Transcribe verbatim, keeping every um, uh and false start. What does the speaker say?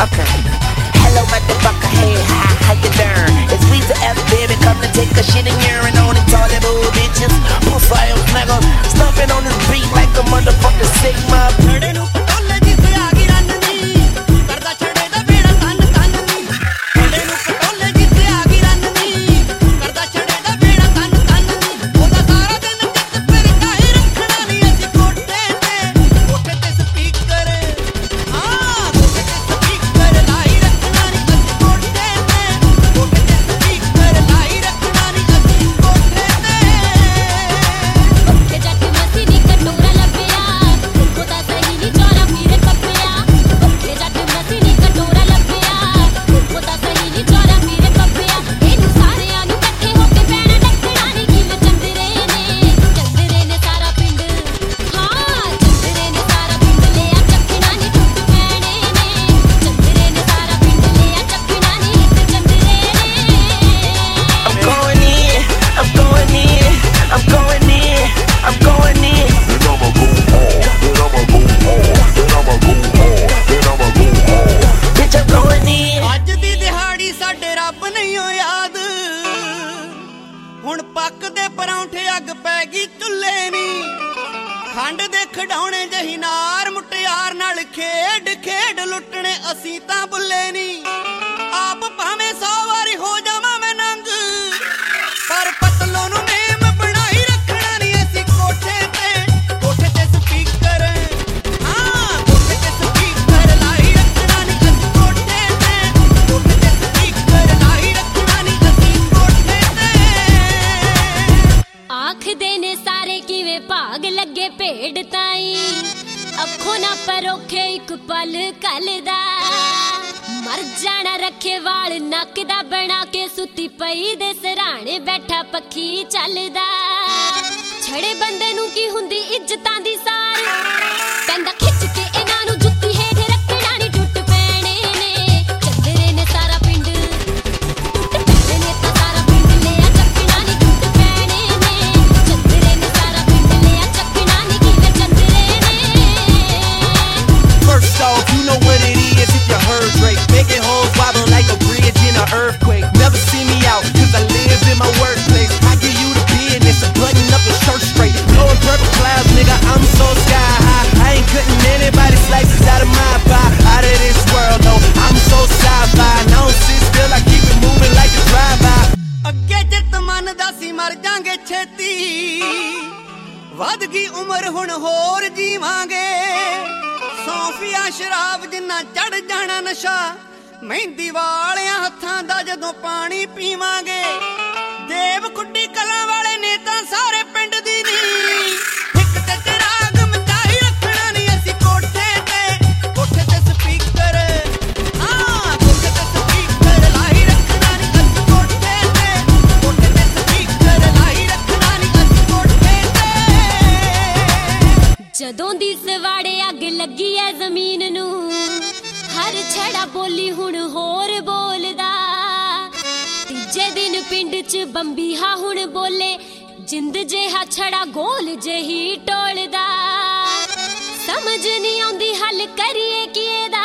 Okay. Hello, motherfucker, hey, hi, how you doing? It's we to F, baby, come to take a shit and urine on it. Toilet old bitches, pussy ass nigga, stumping on this beat like a motherfucking Sigma. ਹੁਣ ਪੱਕਦੇ ਪਰੌਂਠੇ ਅੱਗ ਪੈ ਗਈ ਚੁੱਲ੍ਹੇ ਨੀ ਖੰਡ ਦੇ ਖਡਾਉਣੇ ਜਹੀ ਨਾਰ ਮੁਟਿਆਰ ਨਾਲ ਖੇਡ ਖੇਡ ਲੁੱਟਣੇ ਅਸੀਂ ਤਾਂ ਬੁੱਲੇ ਨੀ ਆਪ ਭਾਵੇਂ ਸੌ ਵਾਰੀ ਹੋ ਜਾਵਾਂ ਮੈਂ ਨੰਗ ਪਰ ਪਤਲੋ ਨੂੰ ਮੇਮ ਬਣਾਈ ਰੱਖਣਾ ਨੀ ਅਸੀਂ ਕੋਠੇ ਤੇ ਕੋਠੇ ਤੇ ਸਪੀਕਰ ਹਾਂ ਕੋਠੇ ਤੇ ਸਪੀਕਰ ਲਾਈ ਰੱਖਣਾ ਨੀ ਅਸੀਂ ਕੋਠੇ ਤੇ ਕੋਠੇ ਤੇ ਸਪੀਕਰ ਲਾਈ ਰੱਖਣਾ ਨੀ ਅਸੀਂ ਕੋਠੇ ਆਖਦੇ ਨੇ ਸਾਰੇ ਕਿਵੇਂ ਭਾਗ ਲੱਗੇ ਭੇਡ ਤਾਈ ਅੱਖੋਂ ਨਾ ਪਰੋਖੇ ਇੱਕ ਪਲ ਕੱਲਦਾ ਮਰ ਜਾਣਾ ਰੱਖੇ ਵਾਲ ਨੱਕ ਦਾ ਬਣਾ ਕੇ ਸੁੱਤੀ ਪਈ ਦੇ ਸਰਾਣੇ ਬੈਠਾ ਪੱਖੀ ਚੱਲਦਾ ਛੜੇ ਬੰਦੇ ਨੂੰ ਕੀ ਹੁੰਦੀ ਇੱਜ਼ਤਾਂ ਦੀ ਸਾਰ ਕਹਿੰਦਾ ਖਿੱਚ ਕੇ ਇਹਨਾਂ ਨੂੰ ਜੁੱਤੀ ਹੇਠ ਰੱਖਣਾ ਨੀ ਟੁੱਟ ਪੈਣੇ ਨੇ ਚੰਦਰੇ ਨੇ ਸਾਰਾ ਪਿੰਡ ਟੁੱਟ ਪੈਣੇ ਨੇ ਤਾਂ ਸਾਰਾ ਪਿੰਡ ਲਿਆ ਚੱਕਣਾ ਨੀ ਟੁੱਟ ਪੈਣੇ ਨੇ ਚੰਦਰੇ ਨੇ ਸਾਰਾ ਪਿੰਡ ਲਿਆ ਚੱਕਣਾ ਨੀ ਕਿਵੇਂ ਚੰਦਰੇ ਨੇ First off, you know what it is if you heard Drake making hoes wobble like a bridge in an earthquake. Never see me out, cause I live in my workplace. I give you the business, a button up your shirt straight. Blowing purple clouds, nigga, I'm so sky high. I ain't cutting anybody slices out of my pie. Out of this world, no, I'm so sci-fi. And I don't sit still, I keep it moving like a drive-by. ਅੱਗੇ ਜਿੱਤ ਮੰਨਦਾ ਸੀ ਮਰ ਜਾਂਗੇ ਛੇਤੀ ਵੱਧ ਗਈ ਉਮਰ ਹੁਣ ਹੋਰ ਜੀਵਾਂਗੇ ਸੌਂਫੀਆ ਸ਼ਰਾਬ ਜਿੰਨਾ ਚੜ ਜਾਣਾ ਨਸ਼ਾ ਮਹਿੰਦੀ ਵਾਲਿਆਂ ਹੱਥਾਂ ਦਾ ਜਦੋਂ ਪਾਣੀ ਪੀਵਾਂਗੇ ਦੇਵ ਖੁੱਡੀ ਕਲਾਂ ਵਾਲੇ ਨੇ ਤਾਂ ਸਾਰੇ ਪਿੰਡ ਦੀ ਨੀ ਇੱਕ ਤੇ ਚਿਰਾਗ ਮਚਾਈ ਰੱਖਣਾ ਨੀ ਅਸੀਂ ਕੋਠੇ ਤੇ ਕੋਠੇ ਤੇ ਸਪੀਕਰ ਹਾਂ ਕੋਠੇ ਤੇ ਸਪੀਕਰ ਲਾਈ ਰੱਖਣਾ ਨੀ ਅਸੀਂ ਕੋਠੇ ਤੇ ਕੋਠੇ ਤੇ ਸਪੀਕਰ ਲਾਈ ਰੱਖਣਾ ਨੀ ਅਸੀਂ ਕੋਠੇ ਤੇ ਜਦੋਂ ਦੀ ਸਵਾੜੇ ਅੱਗ ਲੱਗੀ ਐ ਜ਼ਮੀਨ ਨੂੰ ਹਰ ਛੜਾ ਬੋਲੀ ਹੁਣ ਹੋਰ ਬੋਲਦਾ ਤੀਜੇ ਦਿਨ ਪਿੰਡ 'ਚ ਬੰਬੀਹਾ ਹੁਣ ਬੋਲੇ ਜਿੰਦ ਜਿਹਾ ਛੜਾ ਗੋਲ ਜਿਹੀ ਟੋਲਦਾ ਸਮਝ ਨਹੀਂ ਆਉਂਦੀ ਹੱਲ ਕਰੀਏ ਕੀ ਇਹਦਾ